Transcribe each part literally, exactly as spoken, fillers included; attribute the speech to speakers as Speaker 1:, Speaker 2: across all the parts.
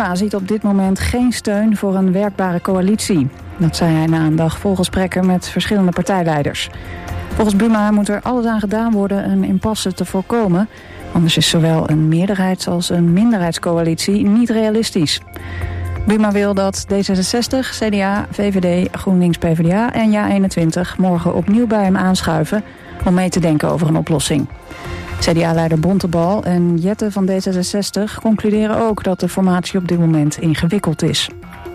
Speaker 1: Buma ziet op dit moment geen steun voor een werkbare coalitie. Dat zei hij na een dag vol gesprekken met verschillende partijleiders. Volgens Buma moet er alles aan gedaan worden een impasse te voorkomen. Anders is zowel een meerderheids- als een minderheidscoalitie niet realistisch. Buma wil dat D zesenzestig, C D A, V V D, GroenLinks, P v d A en Ja eenentwintig morgen opnieuw bij hem aanschuiven om mee te denken over een oplossing. C D A-leider Bontebal en Jette van D zesenzestig concluderen ook dat de formatie op dit moment ingewikkeld is.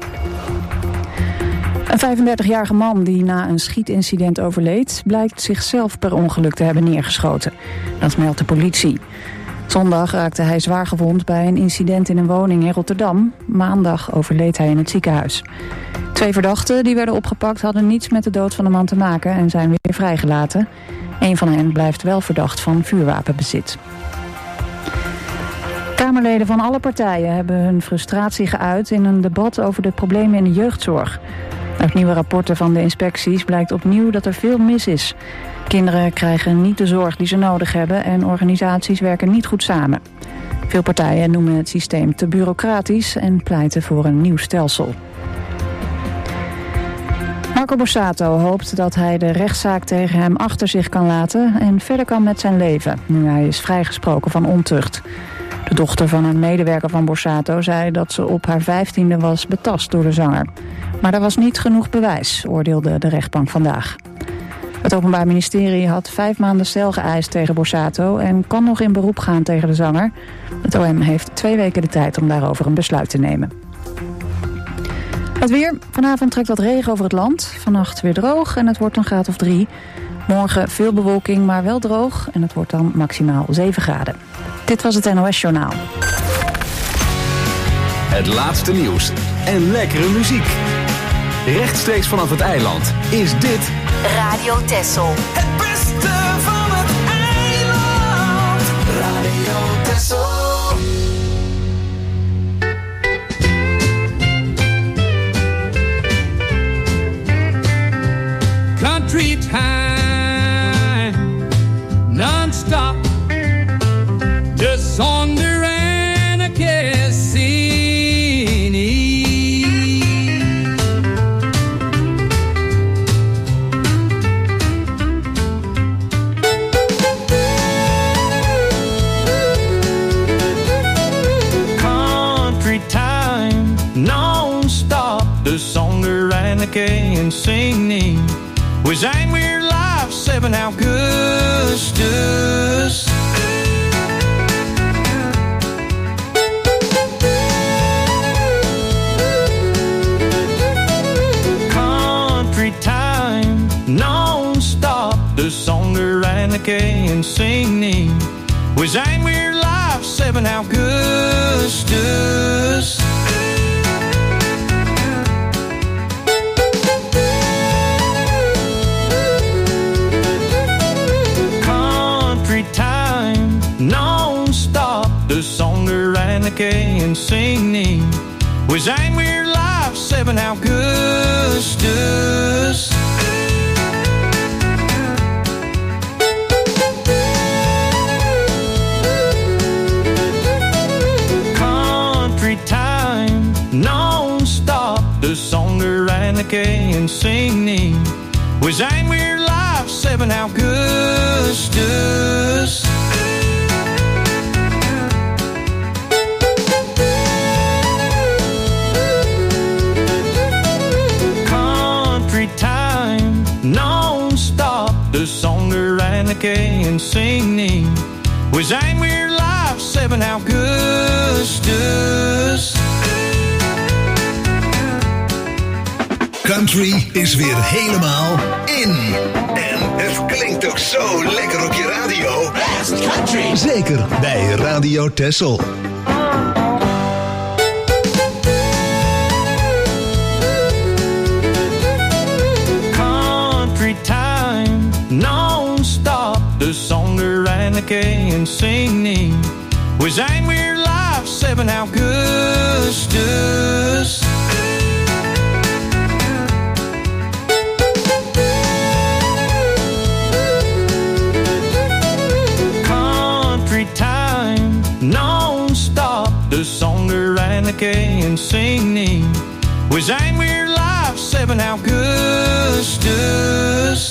Speaker 1: Een vijfendertigjarige man die na een schietincident overleed, blijkt zichzelf per ongeluk te hebben neergeschoten. Dat meldt de politie. Zondag raakte hij zwaar gewond bij een incident in een woning in Rotterdam. Maandag overleed hij in het ziekenhuis. Twee verdachten die werden opgepakt hadden niets met de dood van de man te maken en zijn weer vrijgelaten. Een van hen blijft wel verdacht van vuurwapenbezit. Kamerleden van alle partijen hebben hun frustratie geuit in een debat over de problemen in de jeugdzorg. Uit nieuwe rapporten van de inspecties blijkt opnieuw dat er veel mis is. Kinderen krijgen niet de zorg die ze nodig hebben en organisaties werken niet goed samen. Veel partijen noemen het systeem te bureaucratisch en pleiten voor een nieuw stelsel. Marco Borsato hoopt dat hij de rechtszaak tegen hem achter zich kan laten en verder kan met zijn leven, nu hij is vrijgesproken van ontucht. De dochter van een medewerker van Borsato zei dat ze op haar vijftiende was betast door de zanger. Maar er was niet genoeg bewijs, oordeelde de rechtbank vandaag. Het Openbaar Ministerie had vijf maanden cel geëist tegen Borsato en kan nog in beroep gaan tegen de zanger. Het O M heeft twee weken de tijd om daarover een besluit te nemen. Het weer. Vanavond trekt wat regen over het land. Vannacht weer droog en het wordt een graad of drie. Morgen veel bewolking, maar wel droog. En het wordt dan maximaal zeven graden. Dit was het N O S-journaal.
Speaker 2: Het laatste nieuws en lekkere muziek. Rechtstreeks vanaf het eiland is dit
Speaker 3: Radio Texel.
Speaker 4: Het beste van het eiland. Radio Texel.
Speaker 5: Country time, non-stop, just on the Cassini.
Speaker 4: Country time, non-stop, the song the Renneke singing. We zijn weer live, zeven augustus. Country time, non-stop, de song de Renneke singing. We zijn weer live, zeven augustus. Non-stop, de song de Renneke singing. We zijn weer live, zeven augustus. Country time, non-stop, de song de Renneke singing. We zijn weer live, zeven augustus. Non-stop, de song de Renneke singing. We zijn weer live, zeven augustus.
Speaker 6: Country is weer helemaal in. En het klinkt ook zo lekker op je radio.
Speaker 4: Best country.
Speaker 6: Zeker bij Radio Texel.
Speaker 4: Non-stop, de song de Renneke singing. We zijn weer live, zeven augustus. Country time, non-stop, de song de Renneke and singing. We zijn weer live, seven Augustus.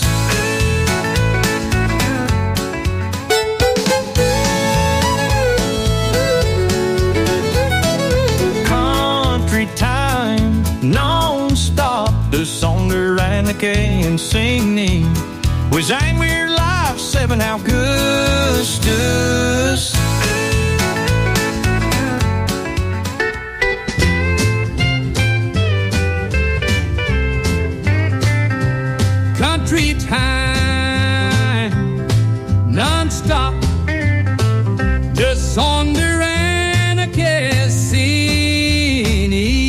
Speaker 4: Country time, non-stop. De zonder Anneke en singing. We zijn weer live, seven Augustus.
Speaker 5: Country time, non-stop. De zonder Anneke Cassini.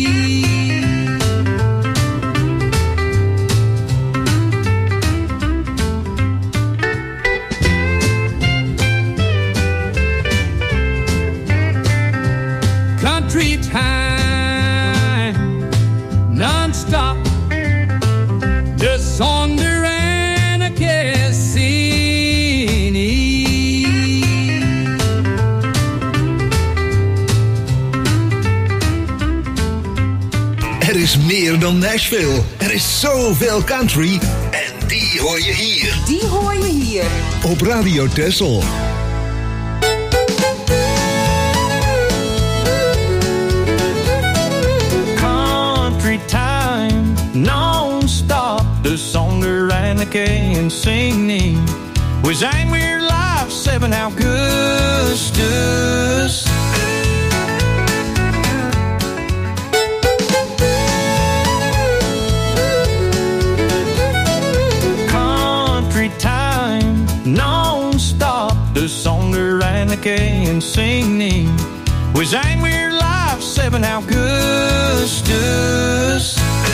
Speaker 5: Country time, non-stop. De zonder Anneke Cassini.
Speaker 6: Er is meer dan Nashville. Er is zoveel country. En die hoor je hier.
Speaker 3: Die hoor je hier.
Speaker 6: Op Radio Texel.
Speaker 4: Country time, non-stop. De zonder Anneke en singing. We zijn weer live, seven Augustus. Country time, non-stop. De zonder Anneke en singing. We zijn weer live, seven Augustus.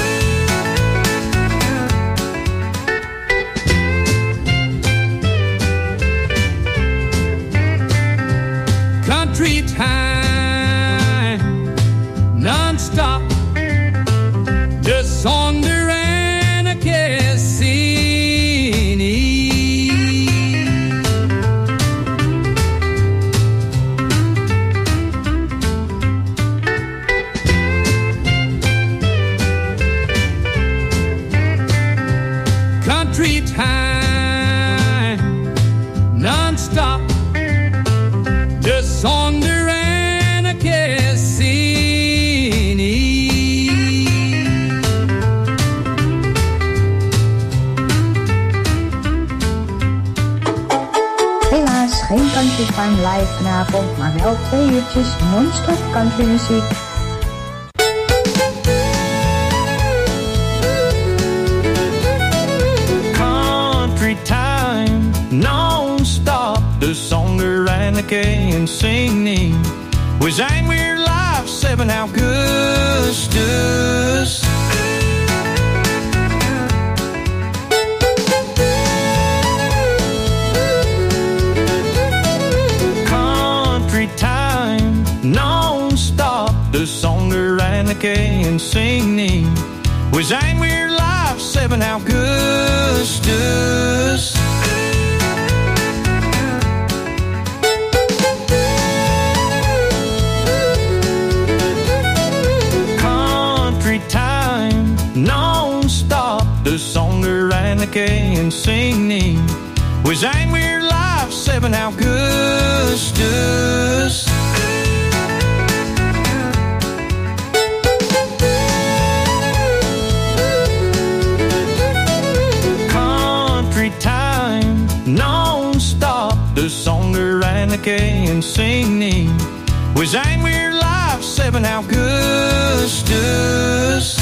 Speaker 5: Country time, non-stop. De zonder Anneke Cassini. Country time, non-stop. De zonder Anneke Cassini.
Speaker 7: Helaas geen Country Time live vanavond, maar wel twee uurtjes non-stop country muziek.
Speaker 4: Country time, non-stop. De zonder Anneke en singing. We zijn weer live, seven Augustus. Country time, non-stop. De zonder Anneke en singing. We zijn weer live, seven Augustus. Country time, non-stop. De zonder Anneke en singing. We zijn weer live, seven Augustus. Country time, non-stop. De zonder Anneke en singing. We zijn weer live, seven Augustus.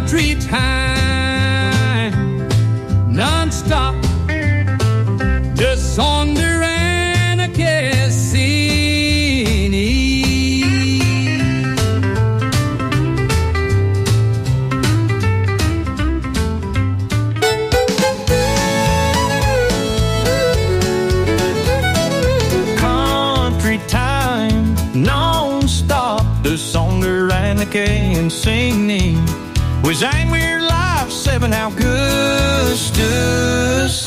Speaker 5: country time, non-stop, just on the Cassini.
Speaker 4: Country time, non-stop, the song the Reineke singing was Angry Life, seven Augustus.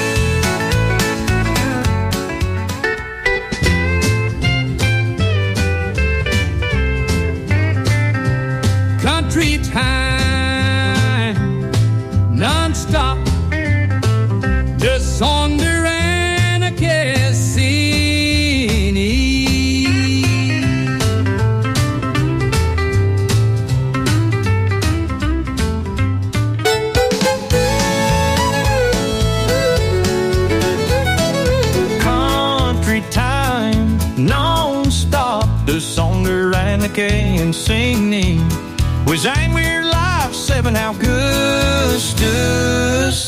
Speaker 5: Country time, non-stop, just on the Cassini.
Speaker 4: Country time, non-stop, the song the Reineke singing was Angry Life, seven Augustus.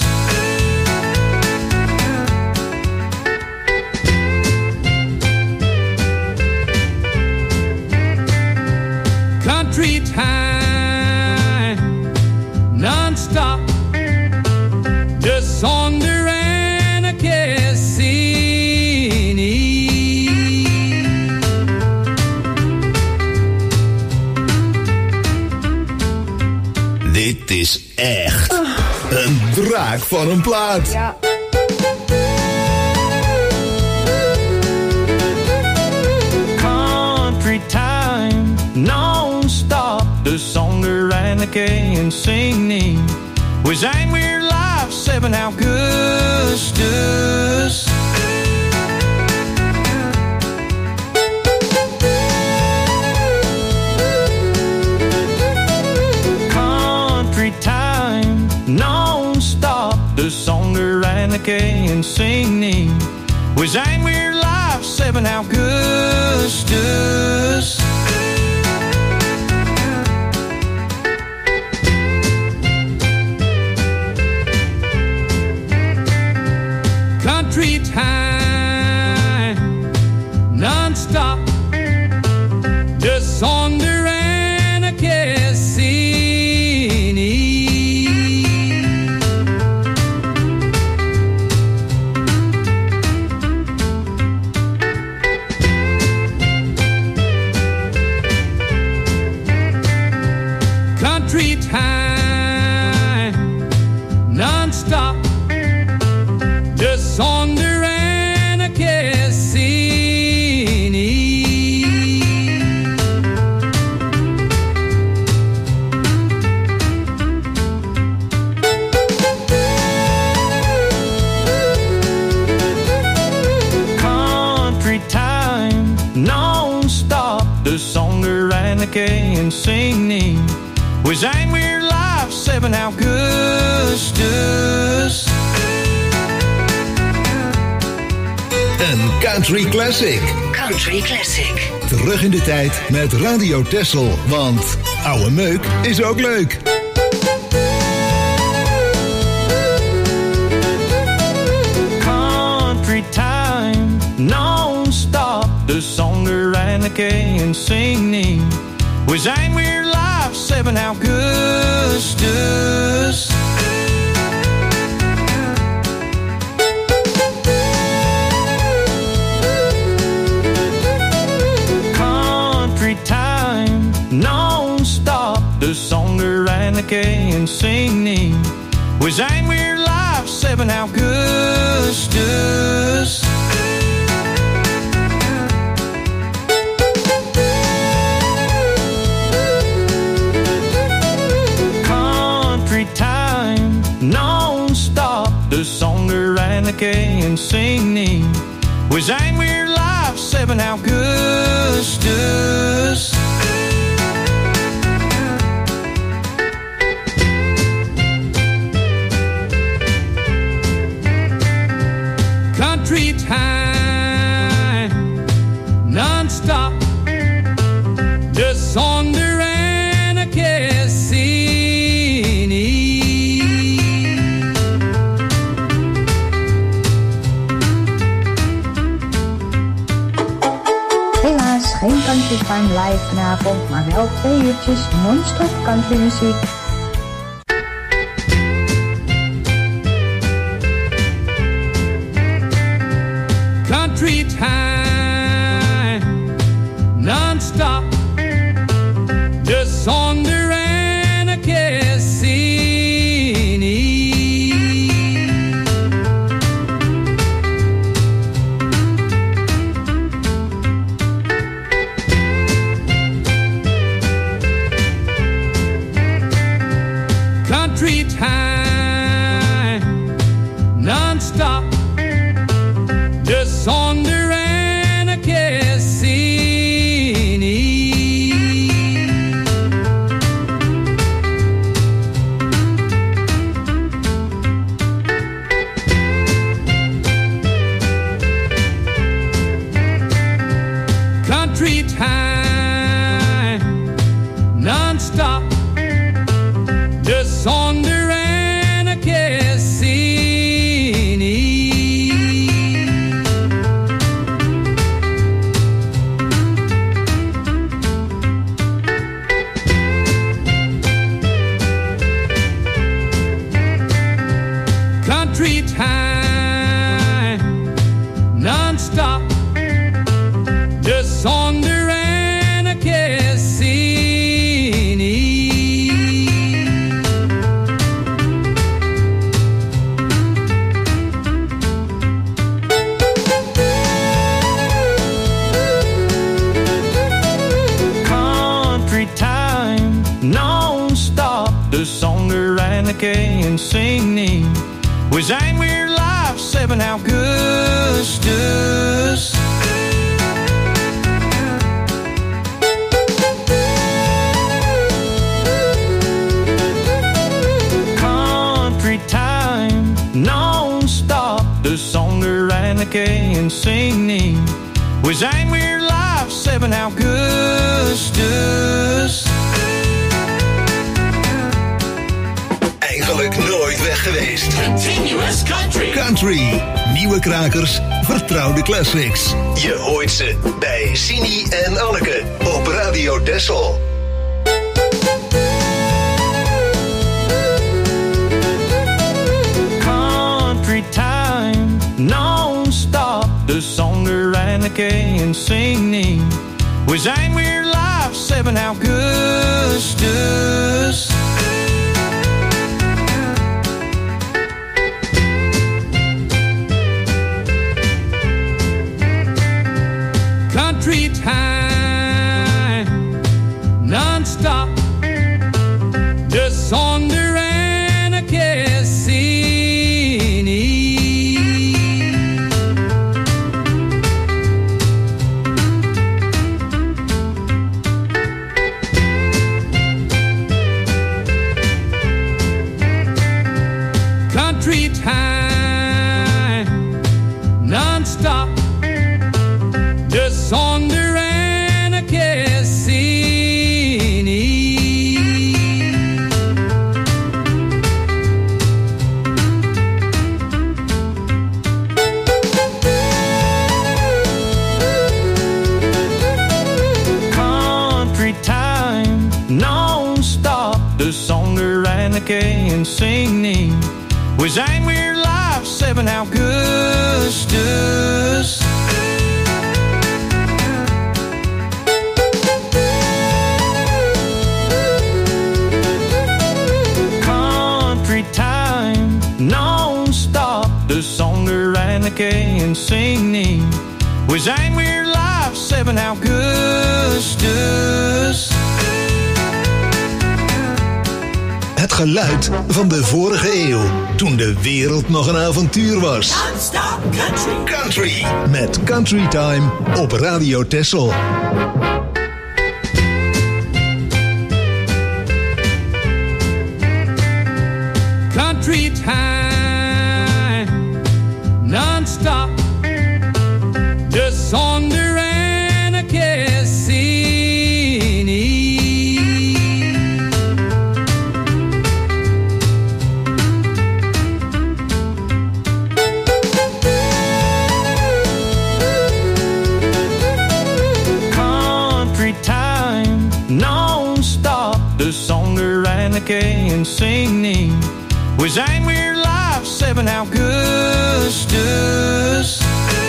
Speaker 5: Country time, non-stop, just on the Cassini.
Speaker 6: Dit is echt oh. een draak van een plaat.
Speaker 1: Ja.
Speaker 4: Country time, non-stop, the song the Reineke singing was Angry Life, seven Augustus. Time, non-stop, the song the Reineke singing was Angry Life, seven Augustus.
Speaker 5: Country time, non-stop, just on the Cassini. Country time, non-stop, just on the Cassini.
Speaker 4: Country time, non-stop, the song the Reineke singing was Angry Life, seven Augustus.
Speaker 6: Een country classic.
Speaker 3: Country classic.
Speaker 6: Terug in de tijd met Radio Texel, want oude meuk is ook leuk.
Speaker 4: Country time, non-stop, the song the Reineke singing was Angry Life, seven Augustus. Country time, non-stop, the song the Reineke singing was Angry Life, seven Augustus. Time, non-stop, the song the Reineke singing was Angry Life, seven Augustus.
Speaker 5: Country time, non-stop, just on the Cassini.
Speaker 7: Country Time live vanavond, maar wel twee uurtjes non-stop country muziek.
Speaker 5: Country Time, non-stop, just on the Country Time, non-stop, just on the Country Time, non-stop, just on the Country Time, non-stop, just on the and singing. We zijn weer live, zeven augustus. Country Time, non-stop, dus zonder Reineke en singing. We zijn weer live, zeven augustus.
Speaker 6: Eigenlijk nooit weg geweest.
Speaker 2: Continuous Country.
Speaker 6: Country. Nieuwe krakers, vertrouwde classics. Je hoort ze bij Sini en Anneke op Radio Texel.
Speaker 4: Country Time, non-stop, dus zonder Reineke en singing. We zijn weer live, zeven augustus.
Speaker 5: Country Time, non-stop, just on the Country Time, non-stop, just on the en singing. We zijn weer live, zeven augustus. Country Time, non-stop, dus zonder Reineke en singing. We zijn weer live, zeven augustus.
Speaker 6: Het geluid van de vorige eeuw, toen de wereld nog een avontuur was.
Speaker 2: Non-stop country.
Speaker 6: Country met Country Time op Radio Texel.
Speaker 5: Country Time, non-stop, just on the
Speaker 4: singing was We're Live seven Augustus.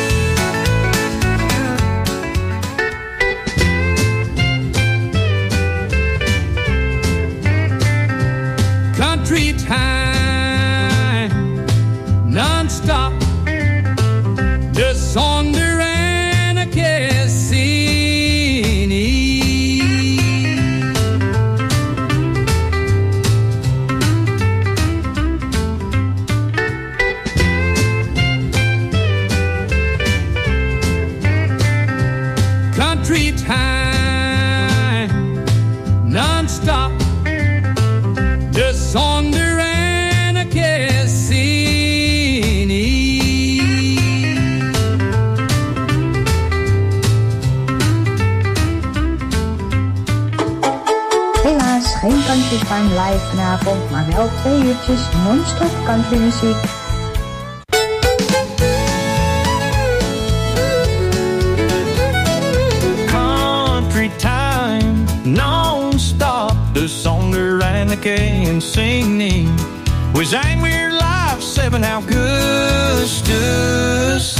Speaker 5: Country time, non-stop, the Sonder and a Cassini. Country time, non-stop, the Sonder and a Cassini.
Speaker 7: Helaas geen Country Time live vanavond, maar wel twee uurtjes non-stop country muziek.
Speaker 4: Country time, non-stop, the Sonder and the and singing was We're Live seven Augustus.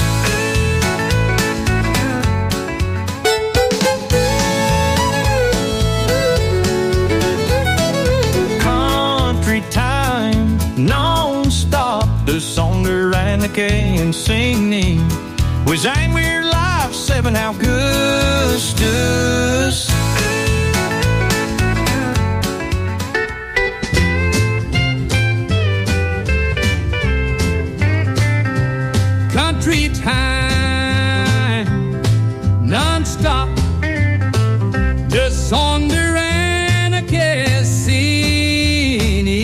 Speaker 4: Country time, non-stop, the Sonder and the and singing was We're Live seven Augustus.
Speaker 5: Country time, non-stop, the Sonder and a Cassini.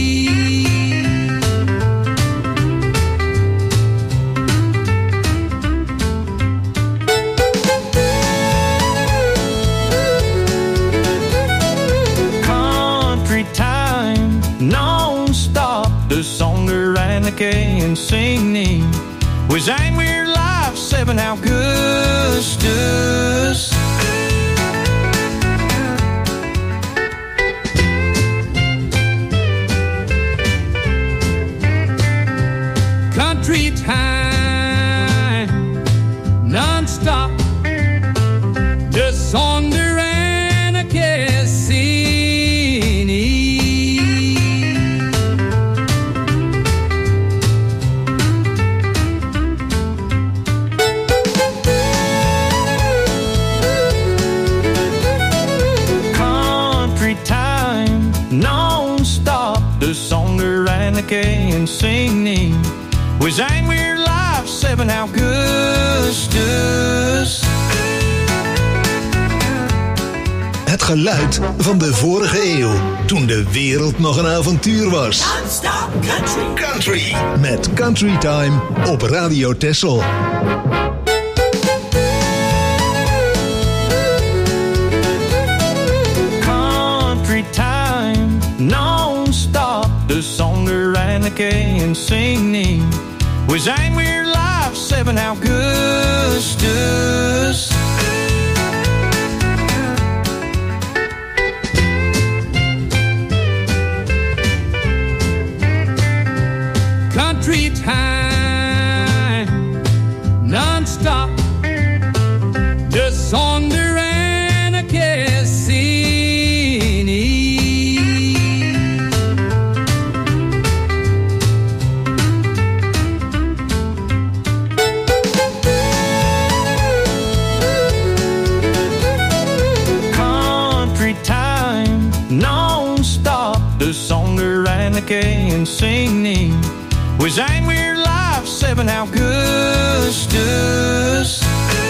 Speaker 4: Country time, non-stop, the Sonder and the and singing was We're Live seven Augustus.
Speaker 5: Country time, non-stop, the Sonder and a Cassini.
Speaker 4: Non-stop, the Sonder and the and singing was We're Live seven Augustus.
Speaker 6: Het geluid van de vorige eeuw, toen de wereld nog een avontuur was.
Speaker 3: Non-stop country.
Speaker 6: Country met Country Time op Radio Texel.
Speaker 4: Country time, non-stop, the Sonder and the and singing was We're Live seven Augustus.
Speaker 5: Country time, non-stop, the Sonder and a Cassini.
Speaker 4: Country time, non-stop, the Sonder and the and singing was We're Live seven Augustus.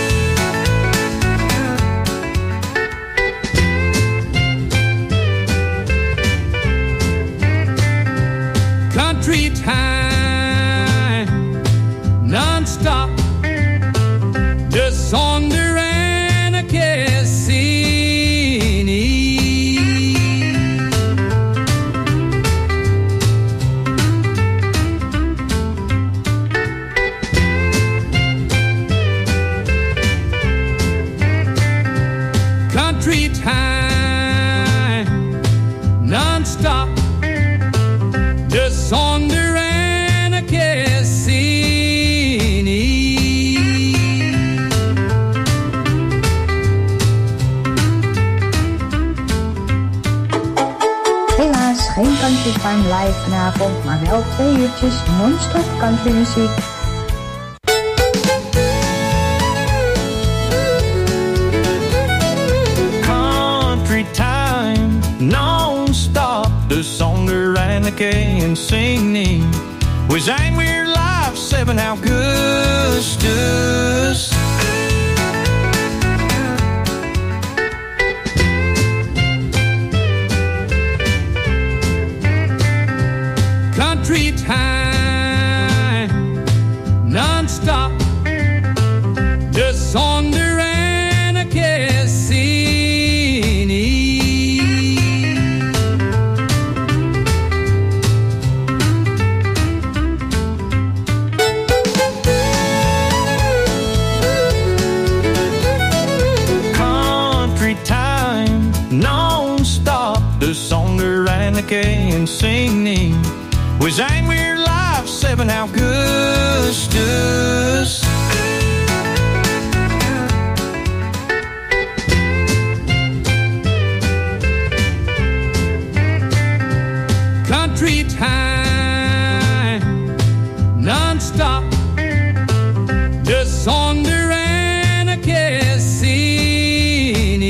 Speaker 5: Country time, non-stop, the Sonder and a Cassini. Country time, non-stop,
Speaker 7: live vanavond, maar wel twee uurtjes non-stop countrymuziek.
Speaker 4: Country time, non-stop. De zonder Reineke en singing. We zijn weer live, zeven augustus.
Speaker 5: Country time, non-stop. De zonder Reineke singing.
Speaker 4: Non-stop, de zonder Reineke en singing. We zijn weer live, zeven augustus.
Speaker 5: Country time, non-stop. De zonder Reineke singing.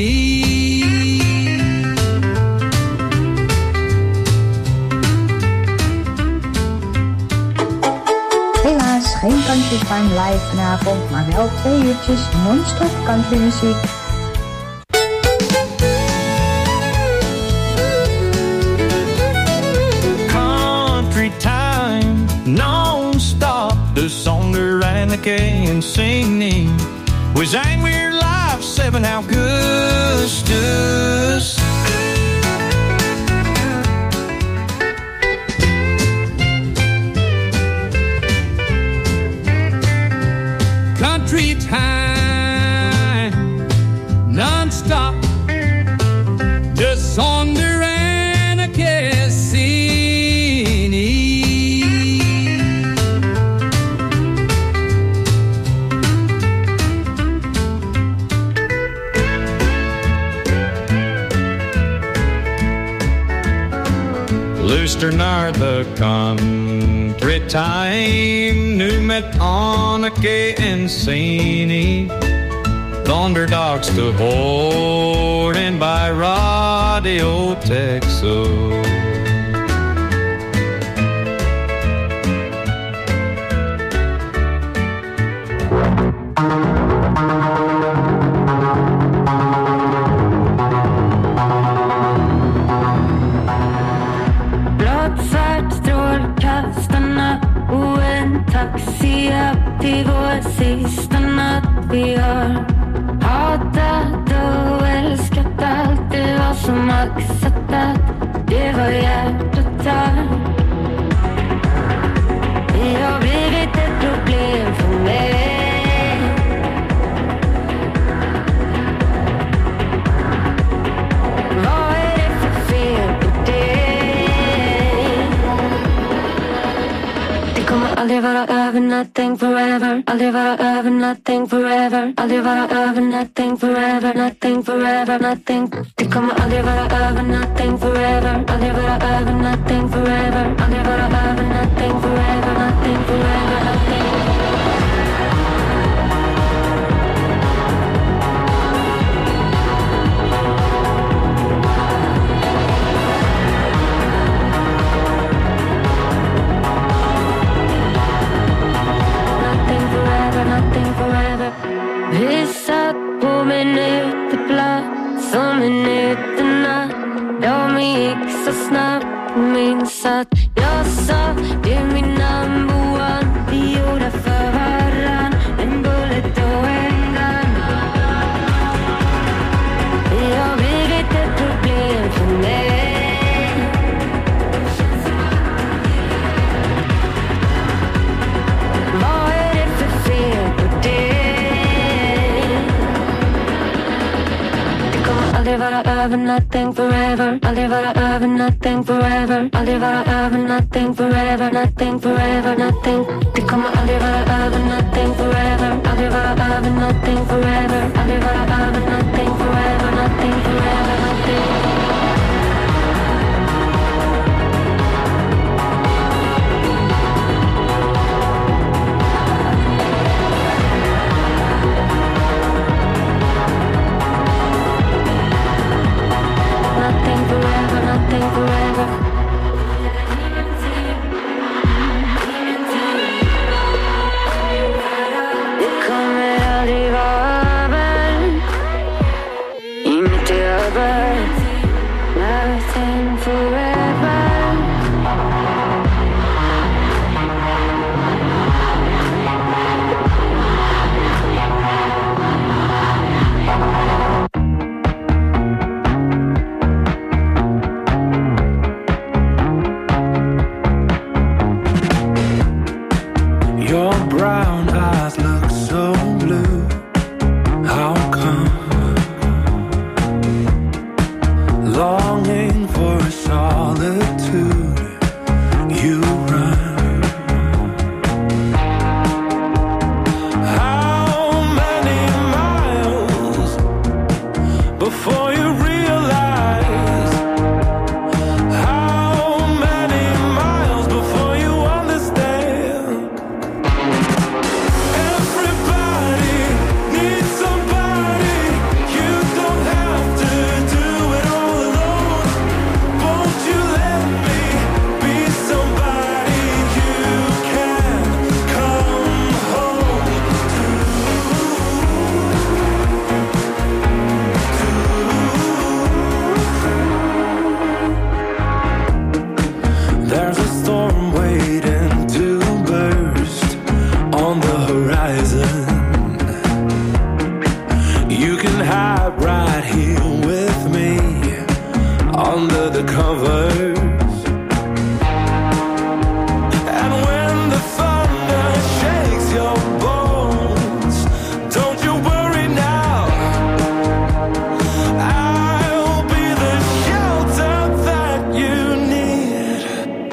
Speaker 7: Helaas geen Country Time live vanavond, maar wel twee uurtjes non-stop countrymuziek.
Speaker 4: Country time, non-stop. De zonder Reineke en singing. We zijn weer live, zeven augustus.
Speaker 5: Country time, non-stop. De zonder Reineke singing.
Speaker 4: Luister naar de country time, nu met Anneke en Sini. Donderdags te horen bij Radio Texas.
Speaker 8: Blått strålkastarna och en taxi upp till vår sista natt. Vi har hatat och älskat allt. Det var som maxat att det var hjärtat där. Vi har blivit ett problem för mig. Vad är det för fel på dig? Det kommer aldrig vara över, nothing forever. Aldrig vara över, nothing forever. Aldrig vara över, nothing forever. Nothing forever, nothing. Det kommer aldrig vara över, nothing forever. Aldrig vara över, nothing forever. Aldrig vara över, nothing forever. Nothing forever, nothing. Vi satt på minuterplats och minuterna, de gick så snabbt. Minns att jag sa det är min number one. Vi gjorde för varann en bullet och en gun. Vi har blivit ett problem för mig. Vad är det för fel på det? Det kommer aldrig vara över, nothing forever. Aldrig vara över, nothing forever. Aldrig vara över, nothing forever. Nothing forever, nothing. Det kommer aldrig vara över, nothing forever. Aldrig vara över, nothing forever. Aldrig vara över, nothing forever. Nothing forever, nothing.
Speaker 9: There's a storm waiting to burst on the horizon. You can hide right here with me under the covers. And when the thunder shakes your bones, don't you worry now, I'll be the shelter that you need.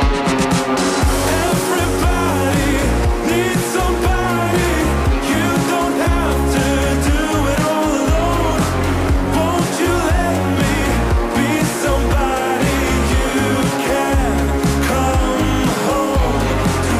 Speaker 9: Everybody needs somebody, you don't have to do it all alone. Won't you let me be somebody you can come home to?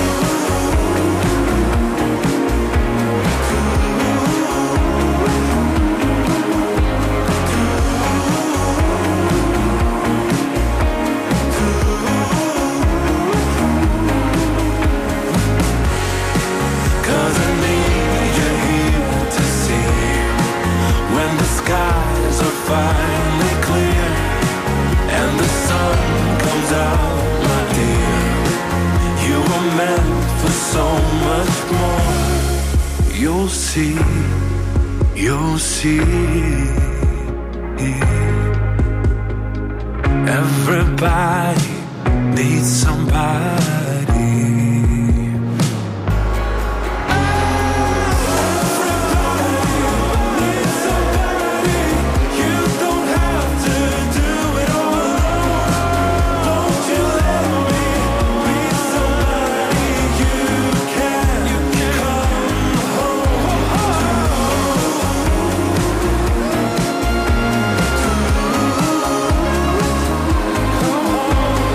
Speaker 9: Cause I need you here to see when the skies are finally clear and the sun comes out, my dear. You were meant for so much more. You'll see, you'll see. Everybody needs somebody. You don't have to do it all alone. Won't you let me be somebody you can come home to?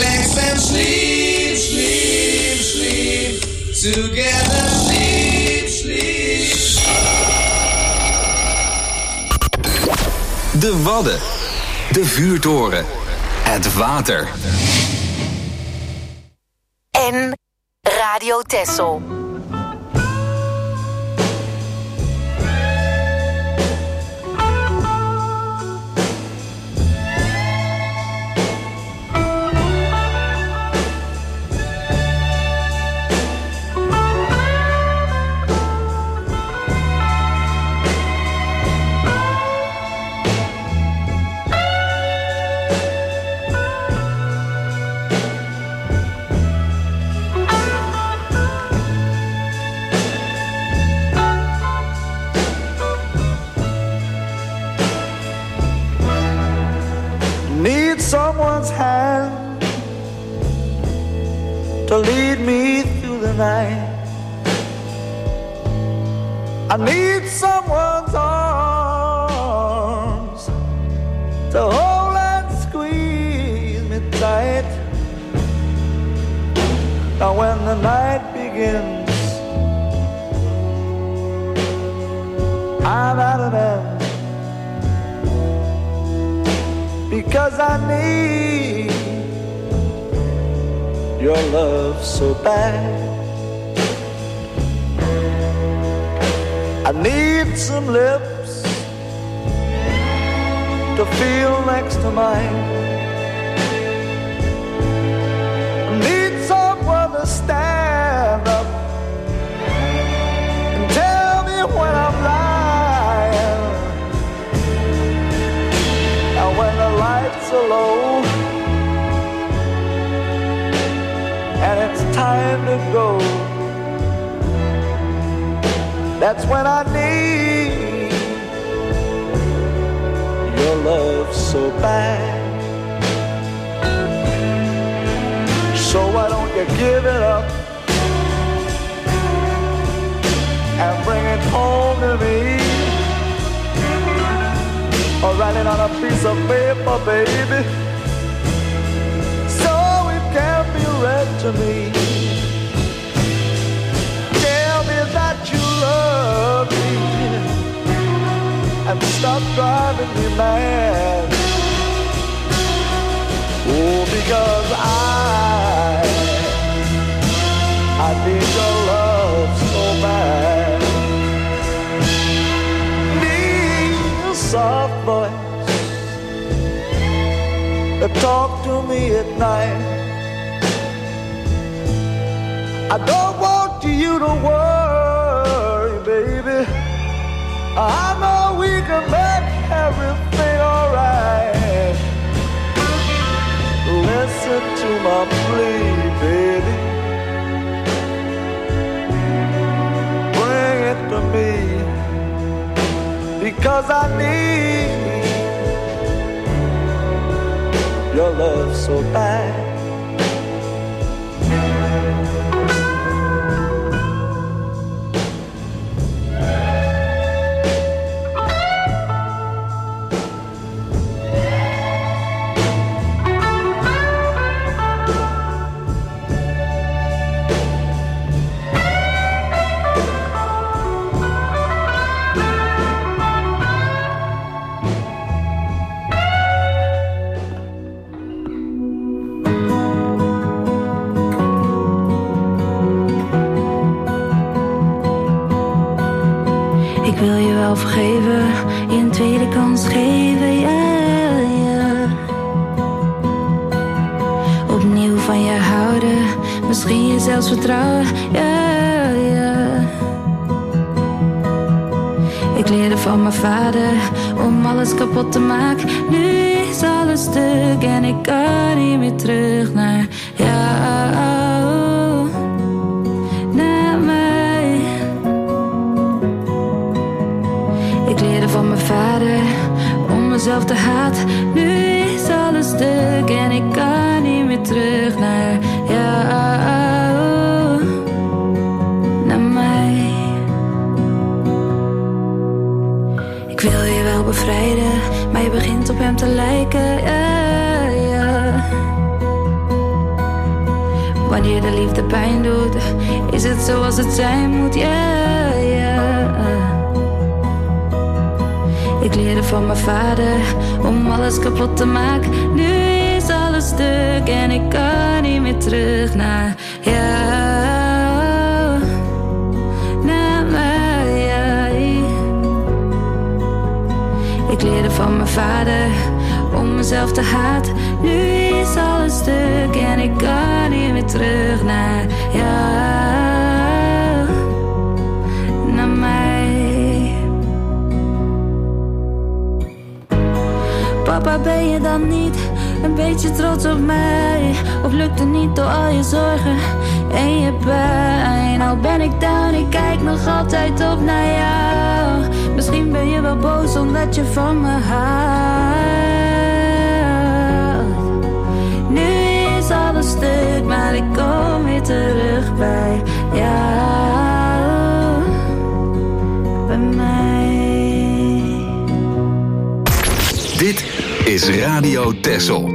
Speaker 9: Relax and sleep, sleep, sleep. Together sleep, sleep.
Speaker 2: De Wadden. De vuurtoren. Het water.
Speaker 3: En Radio Texel.
Speaker 10: Someone's hand to lead me through the night. I need someone's arms to hold and squeeze me tight. Now when the night begins, I'm out of them. Because I need your love so bad. I need some lips to feel next to mine. I need someone to stand up and tell me when I'm lying. And when the lights are low and it's time to go, that's when I need your love so bad. So why don't you give it up and bring it home to me? Or write it on a piece of paper, baby, so it can be read to me. Tell me that you love me and stop driving me mad. Oh, because I, I need your love so bad. Soft voice that talk to me at night. I don't want you to worry, baby. I know we can make everything alright. Listen to my plea, baby. Bring it to me. Because I need your love so bad.
Speaker 11: Ik wil je wel vergeven, je een tweede kans geven, ja, yeah, ja. Yeah. Opnieuw van je houden, misschien je zelfs vertrouwen, ja, yeah, ja. Yeah. Ik leerde van mijn vader om alles kapot te maken. Nu is alles stuk en ik kan niet meer terug naar jou, naar mij. Ik leerde van mijn vader om mezelf te haten. Nu is alles stuk en ik kan niet meer terug naar jou, naar mij. Ik wil je wel bevrijden, maar je begint op hem te lijken, ja, ja. Wanneer de liefde pijn doet, is het zoals het zijn moet, yeah, yeah. Ik leerde van mijn vader om alles kapot te maken. Nu is alles stuk en ik kan niet meer terug naar jou, naar mij. Ik leerde van mijn vader om mezelf te haten. Nu is alles stuk en ik kan niet meer terug naar jou, naar mij. Papa, ben je dan niet een beetje trots op mij? Of lukt het niet door al je zorgen en je pijn? Al ben ik down, ik kijk nog altijd op naar jou. Misschien ben je wel boos omdat je van me houdt. Nu is alles stuk, maar ik kom weer terug bij jou, bij mij.
Speaker 2: Dit is Radio Texel.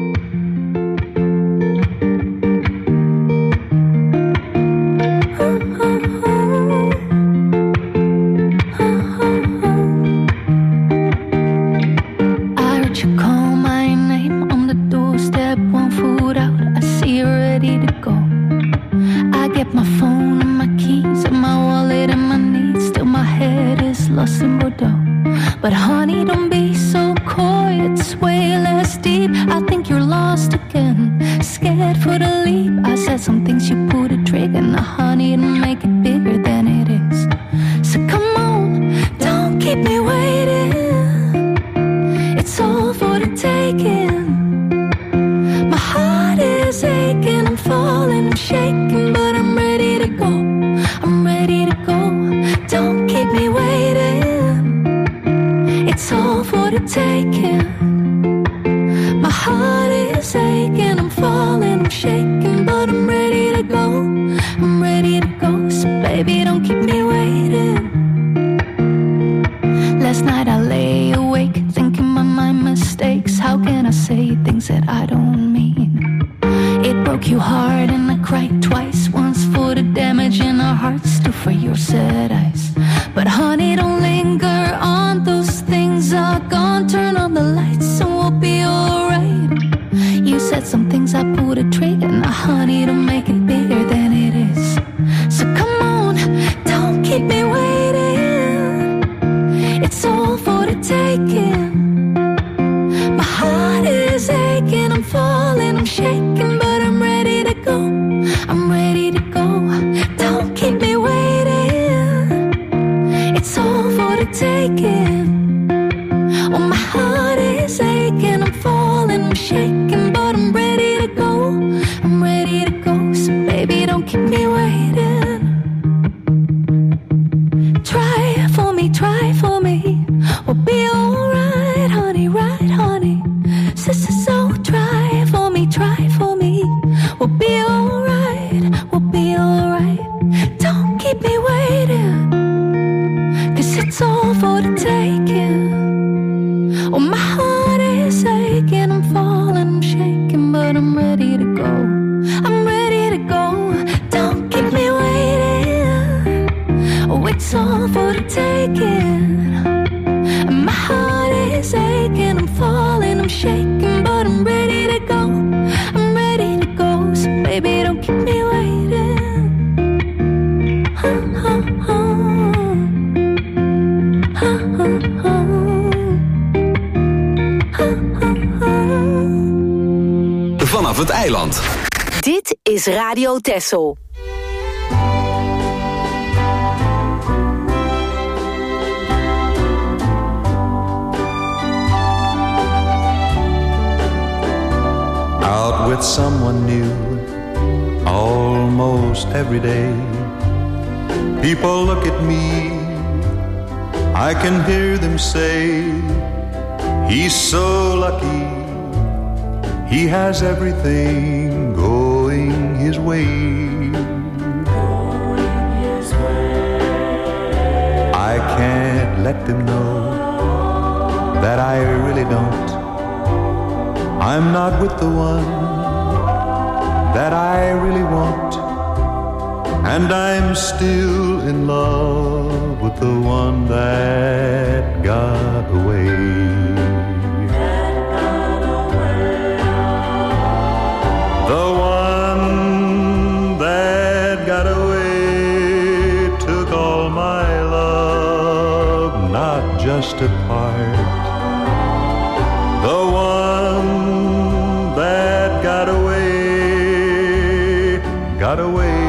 Speaker 12: But honey, don't be so coy, it's way less deep. I think you're lost again, scared for the leap. I said some things, you pulled a trigger. Now honey, don't make it bigger than it is. So come on, don't keep me waiting. It's all for the taking. My heart is aching, I'm falling, I'm shaking, but I'm ready to go. I'm ready to go. Don't keep me waiting. It's all for the taking. My heart is aching, I'm falling, I'm shaking, but I'm ready to go. I'm ready to go, so baby, don't keep me waiting. Last night I lay awake, thinking my mind mistakes. How can I say things that I don't mean? It broke you hard and I cried twice. Once for the damage in our hearts, two for your sad eyes. But honey, don't linger on, those things are gone. Turn on the lights and we'll be alright. You said some things, I pulled a trigger. Now honey, don't make it bigger than it is. So come on, don't keep me waiting. It's all for the taking. My heart is aching, I'm falling, I'm shaking, but I'm ready to go. I'm ready to go. Don't keep me waiting. It's all for the taking. Oh, my heart is aching, I'm falling, I'm shaking, but I'm ready to go. I'm ready to go, so baby, don't keep me waiting. Try for me, try for me. We'll be alright, honey, right, honey. Sister, so try for me, try for me. We'll be alright, we'll be alright. Don't keep me waiting, 'cause it's all for the taking. Oh, my heart is aching, I'm falling, I'm shaking, but I'm ready to go. I'm ready to go. Don't keep me waiting. Oh, it's all for the taking. My heart is aching, I'm falling, I'm shaking, but I'm ready to go. I'm ready to go, so baby, don't keep me waiting. Oh, oh, oh. Oh, oh, oh.
Speaker 2: Vanaf het eiland.
Speaker 3: Dit is Radio Texel.
Speaker 13: Out with someone new, almost every day. People look at me, I can hear them say, he's so lucky, he has everything going his way. I can't let them know that I really don't. I'm not with the one that I really want. and I'm still in love with the one that got away. The one that got away took all my love, not just a part. The one that got away, got away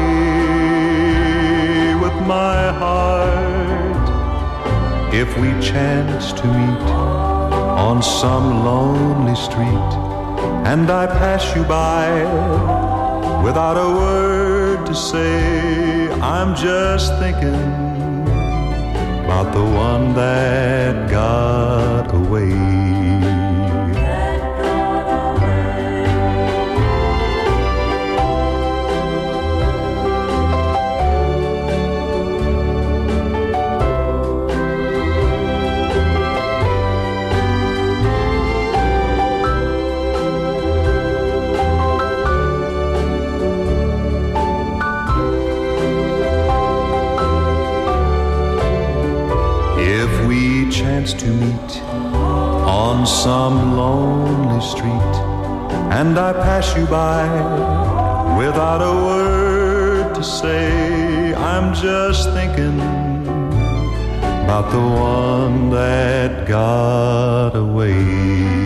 Speaker 13: with my heart. If we chance to meet on some lonely street, and I pass you by without a word to say, I'm just thinking about the one that got away. To meet on some lonely street, and I pass you by without a word to say, I'm just thinking about the one that got away.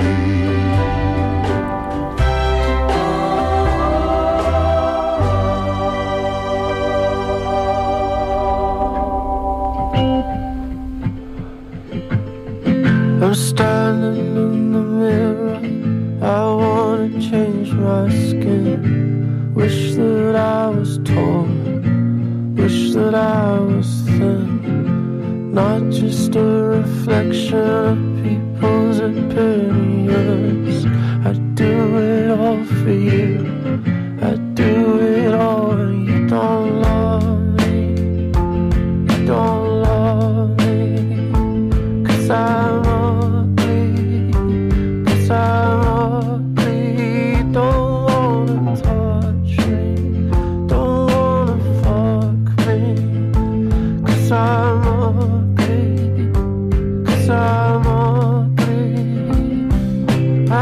Speaker 14: I'm standing in the mirror, I wanna change my skin. Wish that I was tall, wish that I was thin. Not just a reflection of people's opinions. I'd do it all for you, I'd do it all, and you don't love me, you don't love me, 'cause I'm I'm ugly, don't wanna touch me, don't wanna fuck me, 'cause I'm ugly, 'cause I'm ugly. I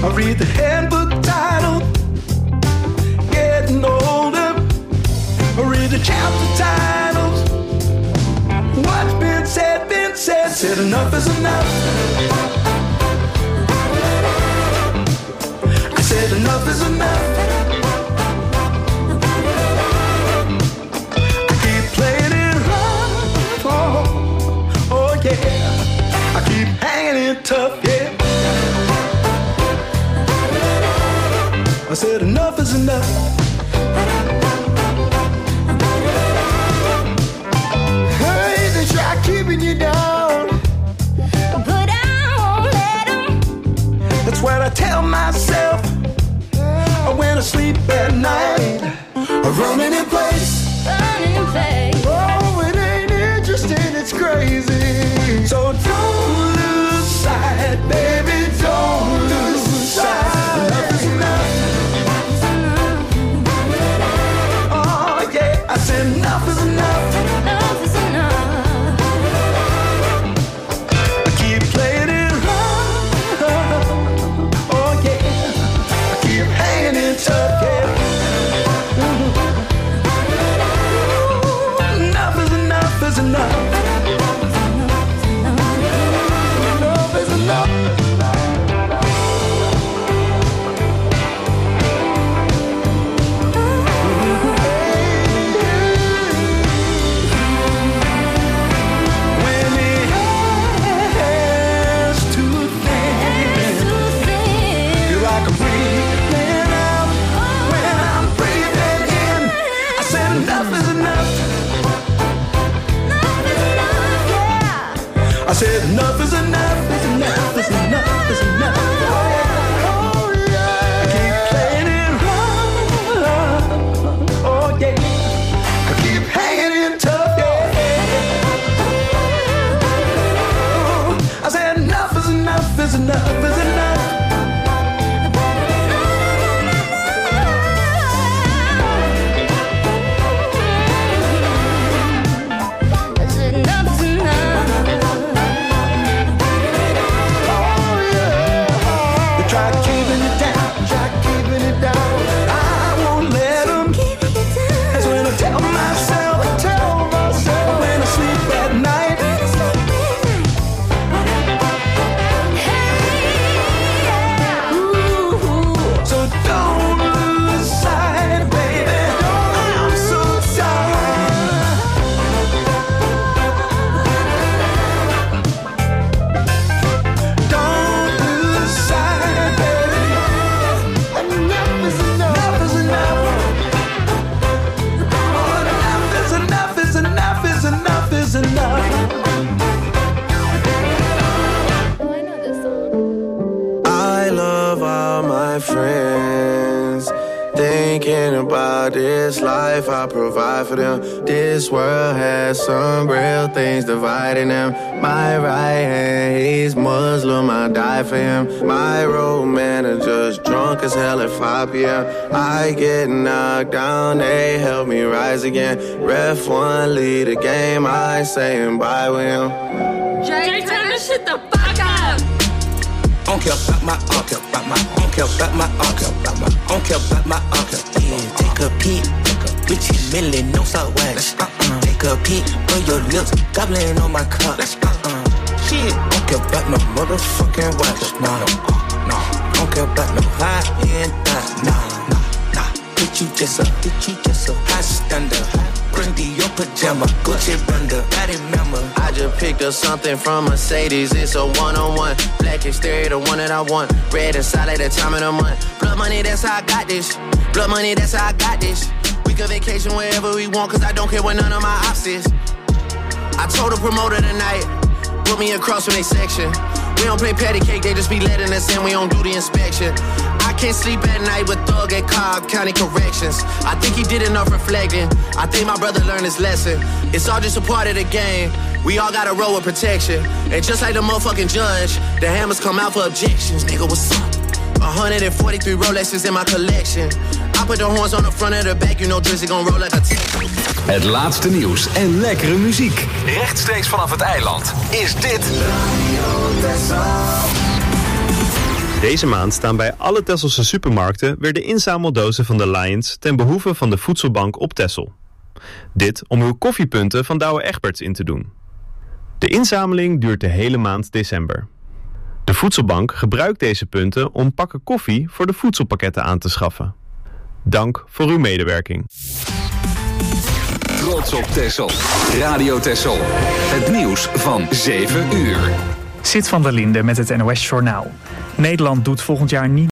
Speaker 10: I read the handbook title, getting older. I read the chapter titles. What's been said, been said, said enough is enough. I said enough is enough. I keep playing it rough, oh, oh yeah. I keep hanging it tough, yeah. I said enough is enough. Hey, they try keeping you down,
Speaker 11: but I won't let them.
Speaker 10: that's what I tell myself when I sleep at night. Running in place,
Speaker 11: Running in place.
Speaker 10: oh, it ain't interesting, it's crazy. So don't lose sight, baby, don't lose sight. Enough is enough. Oh yeah, I said enough is enough.
Speaker 11: Enough is enough.
Speaker 10: I keep playing it rough. Oh yeah, I keep hanging it tough, yeah. Ooh, enough is enough is enough. Enough is enough. When it has to thin, feel like I'm breathing out when I'm breathing in. I said enough is enough. I said enough is enough, is enough, is enough, is enough. Oh yeah, oh yeah. I keep playing it rough. Oh yeah, I keep hanging in tough. Yeah. Oh, I said enough is enough, is enough, is enough.
Speaker 11: I said enough is enough.
Speaker 10: Oh yeah. They try keeping it down, try keeping it down. I won't let them. That's when I tell myself, I tell myself when I sleep at night. Ooh, so don't lose sight, baby. I'm so tired. Don't lose sight, baby. Enough is enough. Enough is enough. Oh, enough is enough, is enough, is enough, is enough.
Speaker 14: I love all my friends. Thinking about this life I provide for them. This world has some real things dividing them. My right hand, he's Muslim, I die for him. My road manager's drunk as hell at five p.m. I get knocked down, they help me rise again. Ref one, lead the game, I ain't saying bye with him.
Speaker 11: Jay, turn this shit the fuck up.
Speaker 15: I don't care about my, I don't care about my, I don't care about my, I don't care about my, I don't care about my, uncle. Yeah, take a peek, bitch, you Millie, no salt wax. Uh-uh. Take a peek, on your lips, gobbling on my cup. Uh-uh. Shit, I don't care about no motherfucking wax. No, no, no. I don't care about no high end thigh. No, no, no. Bitch, you just a, bitch, you just a high standard. Brandy, your pajama, Gucci bundle, got it member.
Speaker 14: I just picked up something from Mercedes. It's a one-on-one. Black exterior, the one that I want. Red inside at the time of the month. Blood money, that's how I got this. Blood money, that's how I got this. We can vacation wherever we want, cause I don't care what none of my ops is. I told the promoter tonight, put me across from their section. We don't play patty cake, they just be letting us in, we don't do the inspection. I can't sleep at night with Thug at Cobb County Corrections. I think he did enough reflecting. I think my brother learned his lesson. It's all just a part of the game. We all got a roll of protection. And just like the motherfucking judge, the hammers come out for objections. Nigga, what's up? one hundred forty-three Rolexes in my collection. I put the horns on the front of the back, you know Drizzy gon' roll like a tank.
Speaker 2: Het laatste nieuws en lekkere muziek. Rechtstreeks vanaf het eiland is dit...
Speaker 16: Deze maand staan bij alle Tesselse supermarkten weer de inzameldozen van de Lions ten behoeve van de Voedselbank op Texel. Dit om uw koffiepunten van Douwe Egberts in te doen. De inzameling duurt de hele maand december. De Voedselbank gebruikt deze punten om pakken koffie voor de voedselpakketten aan te schaffen. Dank voor uw medewerking.
Speaker 2: Trots op Texel. Radio Texel. Het nieuws van zeven uur.
Speaker 17: Sid van der Linde met het N O S Journaal. Nederland doet volgend jaar niet